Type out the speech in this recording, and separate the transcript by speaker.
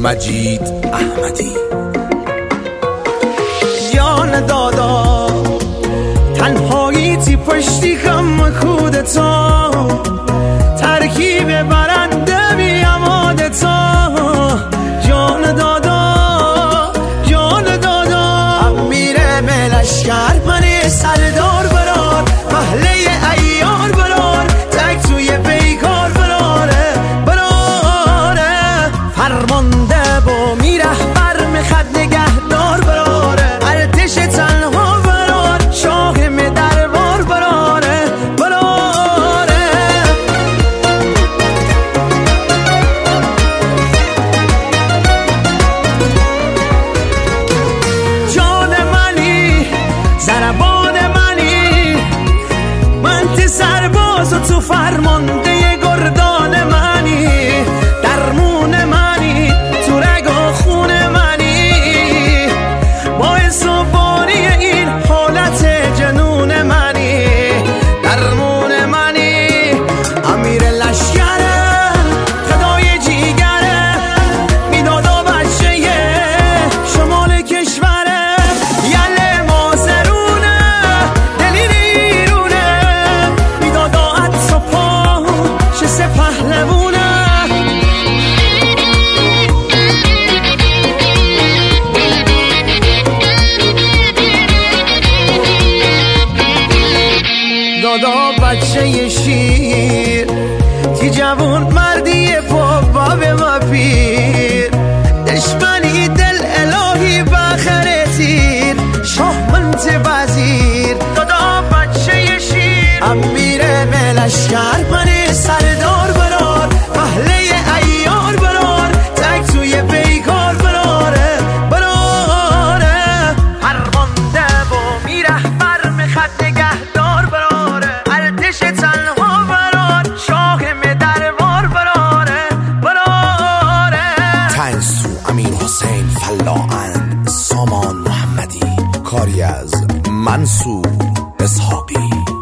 Speaker 1: مجید احمدی.
Speaker 2: جان دادا تنهاییتی پشتی خم خودتا، ترکیب برنده بیاماده تا. جان دادا جان دادا امیر ملشگر من سردار برار، محله ایار برار، تک توی بیکار براره براره. فرمانده با میرهبر میخد نگهدار براره، ارتش تنها برار، شاه دربار براره براره. جان منی ضربان منی، من تی سرباز و تو فرمانده گردان منی، درمون منی تو رگ و خون منی، باعث و بانی این حالت جنون منی، درمون منی. امیر لشکره فدای جیگره، میدادا بچه شمال کشوره، یله مازرونه دلیل ایرونه، میدادا عطا پا چه سه پهلوونه. دادا بچه شیر تی جوون مردی بابا به ما پیر، دشمنی دل الهی بخره تیر، شاه منت وزیر. دادا بچه شیر امیر ملشگر من سردار برار، محله ایار برار، تک توی بیکار براره براره. فرمانده با میرهبر میخد نگهدار براره، ارتش تنها برار، شاه دربار براره براره.
Speaker 1: تنسو امیر حسین فلاحند، سامان محمدی، کاری از منصور اسحاقی.